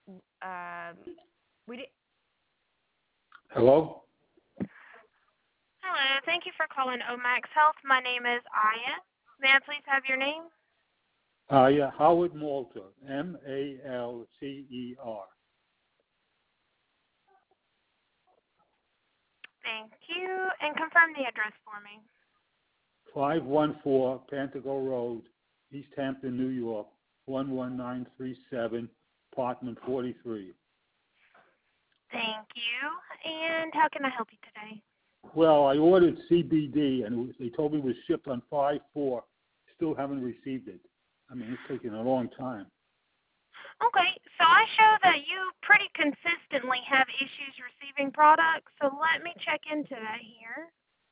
We did. Hello? Hello, thank you for calling Omax Health. My name is Aya. May I please have your name? Yeah, Howard Malter, Malcer. Thank you. And confirm the address for me. 514 Pantago Road, East Hampton, New York, 11937, apartment 43. Thank you. And how can I help you today? Well, I ordered CBD, and they told me it was shipped on 5/4. Still haven't received it. I mean, it's taking a long time. Okay, so I show that you pretty consistently have issues receiving products, so let me check into that here.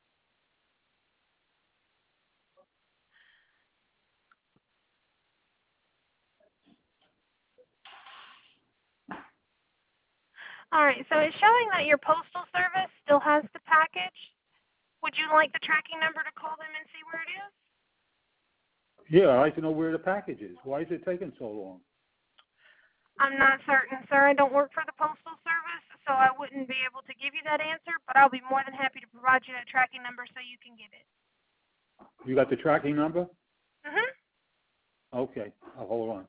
All right, so it's showing that your postal service still has the package. Would you like the tracking number to call them and see where it is? Yeah, I'd like to know where the package is. Why is it taking so long? I'm not certain, sir. I don't work for the Postal Service, so I wouldn't be able to give you that answer, but I'll be more than happy to provide you that tracking number so you can get it. You got the tracking number? Mm-hmm. Okay, I'll hold on.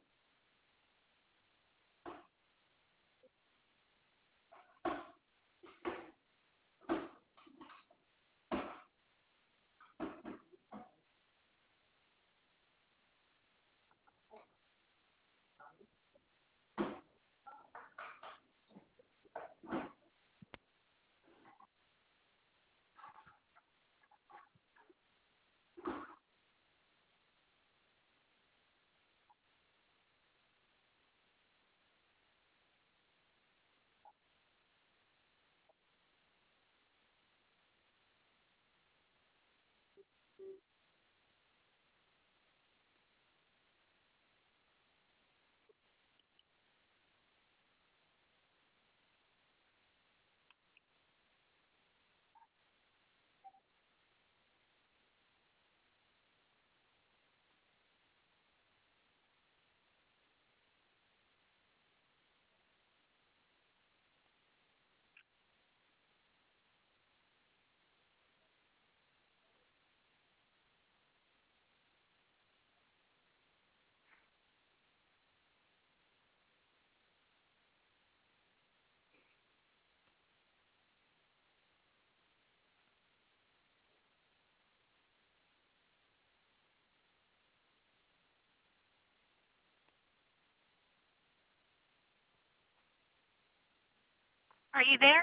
Are you there?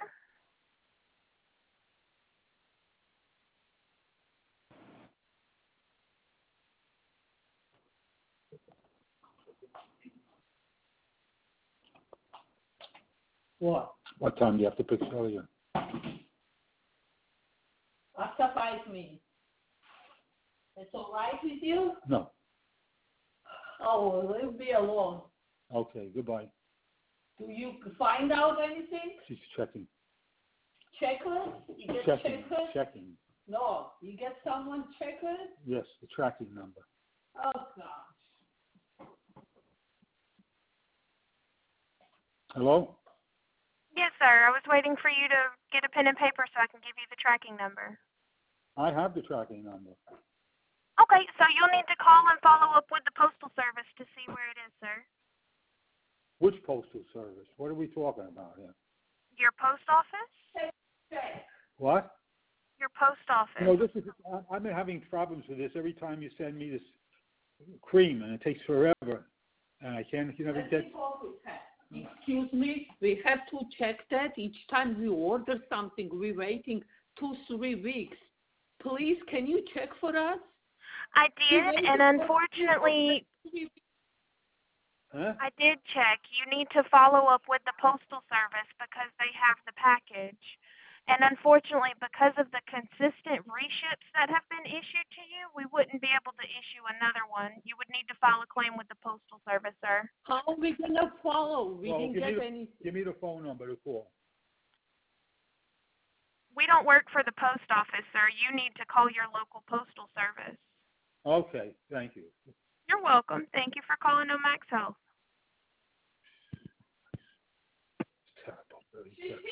What? What time do you have to pick Celia? After 5 minutes. It's all right with you? No. Oh, leave me alone. Okay, goodbye. Do you find out anything? She's checking. Checklist? You get Checking. checklist? Checking. No, you get someone checklist? Yes, the tracking number. Oh, gosh. Hello? Yes, sir. I was waiting for you to get a pen and paper so I can give you the tracking number. I have the tracking number. Okay, so you'll need to call and follow up with the Postal Service to see where it is, sir. Which postal service? What are we talking about here? Your post office? What? Your post office. You know, I've been having problems with this every time you send me this cream, and it takes forever, and I can't, you never get... Excuse me, we have to check that each time we order something. We're waiting 2-3 weeks. Please, can you check for us? I did, and unfortunately, Huh? I did check. You need to follow up with the Postal Service because they have the package. And unfortunately, because of the consistent reships that have been issued to you, we wouldn't be able to issue another one. You would need to file a claim with the Postal Service, sir. How are we going to follow? We didn't get anything. Give me the phone number to call. We don't work for the post office, sir. You need to call your local Postal Service. Okay, thank you. You're welcome. Thank you for calling Omax Health. already checked.